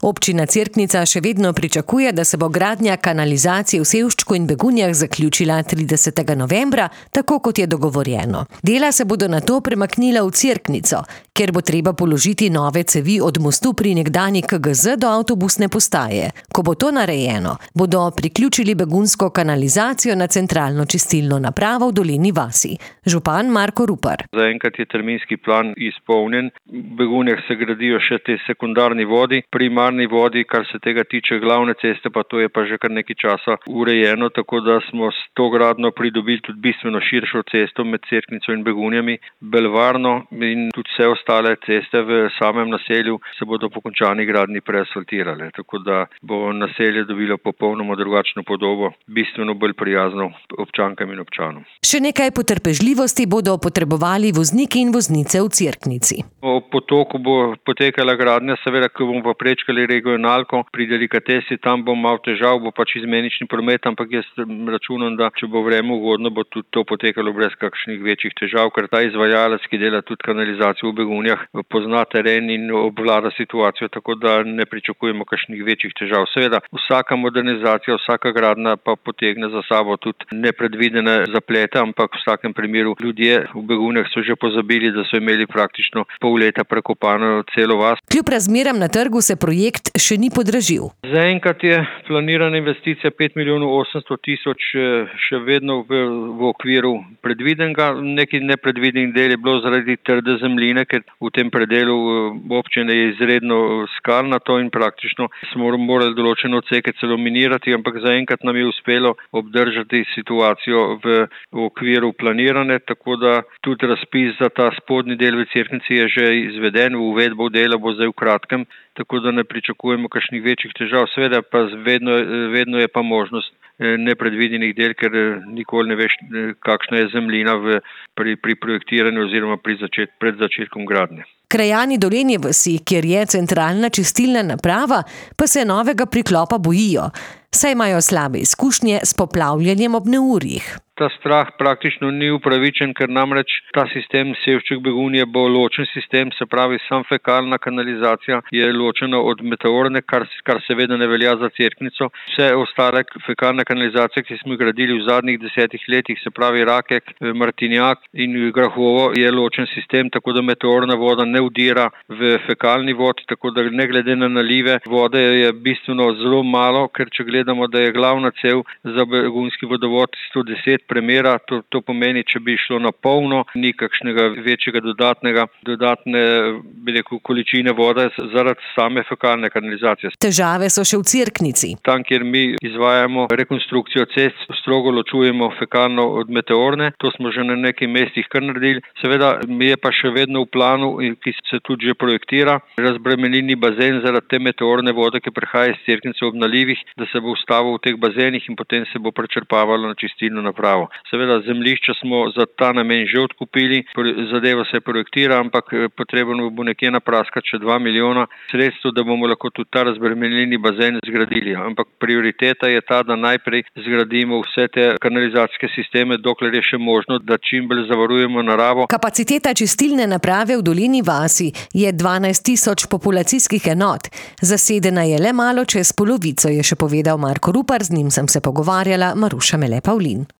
Občina Cerknica še vedno pričakuje, da se bo gradnja kanalizacije v Sevščku in Begunjah zaključila 30. novembra, tako kot je dogovorjeno. Dela se bodo nato premaknila v Cerknico, kjer bo treba položiti nove cevi od mostu pri nekdanji KGZ do avtobusne postaje. Ko bo to narejeno, bodo priključili begunjsko kanalizacijo na centralno čistilno napravo v Dolini vasi. Župan Marko Rupar. Zaenkrat je terminski plan izpolnjen. V Begunjah se gradijo še te sekundarni vodi, primarni vodi, kar se tega tiče glavne ceste, pa to je pa že kar nekaj časa urejeno, tako da smo s to gradnjo pridobili tudi bistveno širšo cesto med Cerknico in Begunjami, Belvarno in tudi vse ostale ceste v samem naselju se bodo po končani gradnji preasfaltirale, tako da bo naselje dobilo popolnoma drugačno podobo, bistveno bolj prijazno občankam in občanom. Še nekaj potrpežljivosti bodo potrebovali vozniki in voznice v Cerknici. Ob potoku bo potekala gradnja, seveda, ko bomo pa prečkali regionalko, pri delikatesi tam bo malo težav, bo pač izmenični promet, ampak jaz računam, da če bo vreme ugodno, bo tudi to potekalo brez kakšnih večjih težav, ker ta izvajalec, ki dela tudi kanalizacijo v Begunjah, pozna teren in obvlada situacijo, tako da ne pričakujemo kakšnih večjih težav. Seveda, vsaka modernizacija, vsaka gradnja pa potegne za sabo tudi nepredvidene zaplete, ampak v vsakem primeru ljudje v Begunjah so že pozabili, da so imeli praktično pol leta prekopano celo vas. Kljub razmeram na trgu se projekt še ni podražil. Zaenkrat je planirana investicija 5 milijonov 800 tisoč še vedno v okviru predvidenega. Nekaj nepredvidenih del je bilo zaradi trde zemljine, ker v tem predelu občine je izredno skalnato in praktično smo morali določene odseke celo minirati, ampak zaenkrat nam je uspelo obdržati situacijo v okviru planirane, tako da tudi razpis za ta spodnji del v Cerknici je že izveden, uvedbo dela bo zdaj v kratkem, tako da ne pričakujemo kakšnih večjih težav. Seveda pa vedno je pa možnost nepredvidenih del, ker nikoli ne veš, kakšna je zemljina pri projektiranju oziroma pred začetkom gradnje. Krajani Dolenje vasi, kjer je centralna čistilna naprava, pa se novega priklopa bojijo, saj imajo slabe izkušnje s poplavljanjem ob neurjih. Ta strah praktično ni upravičen, ker namreč ta sistem Sevšček-Begunje bo ločen sistem, se pravi sam fekalna kanalizacija je ločena od meteorne, kar seveda ne velja za Cerknico. Vse ostale fekalne kanalizacije, ki smo gradili v zadnjih 10 letih, se pravi Rakek, Martinjak in Grahovo, je ločen sistem, tako da meteorna voda ne vdira v fekalni vod, tako da ne glede na nalive vode je bistveno zelo malo, ker če gledamo, da je glavna cev za begunjski vodovod 110 premera, to pomeni, če bi šlo na polno, ni kakšnega večjega dodatne količine vode zaradi same fekalne kanalizacije. Težave so še v Cerknici. Tam, kjer mi izvajamo rekonstrukcijo cest, strogo ločujemo fekalno od meteorne, to smo že na nekaj mestih kar naredili. Seveda je pa še vedno v planu, ki se tudi že projektira, razbremenilni bazen zaradi te meteorne vode, ki prihaja iz Cerknice ob nalivih, da se bo ustavil v teh bazenih in potem se bo prečrpavalo na čistilno napravo. Seveda zemljišča smo za ta namen že odkupili, zadeva se projektira, ampak potrebno bo nekje napraskati še 2 milijona sredstev, da bomo lahko tudi ta razbremenilni bazen zgradili. Ampak prioriteta je ta, da najprej zgradimo vse te kanalizacijske sisteme, dokler je še možno, da čim bolj zavarujemo naravo. Kapaciteta čistilne naprave v Dolini vasi je 12 tisoč populacijskih enot. Zasedena je le malo čez polovico, je še povedal Marko Rupar, z njim sem se pogovarjala Maruša Mele Pavlin.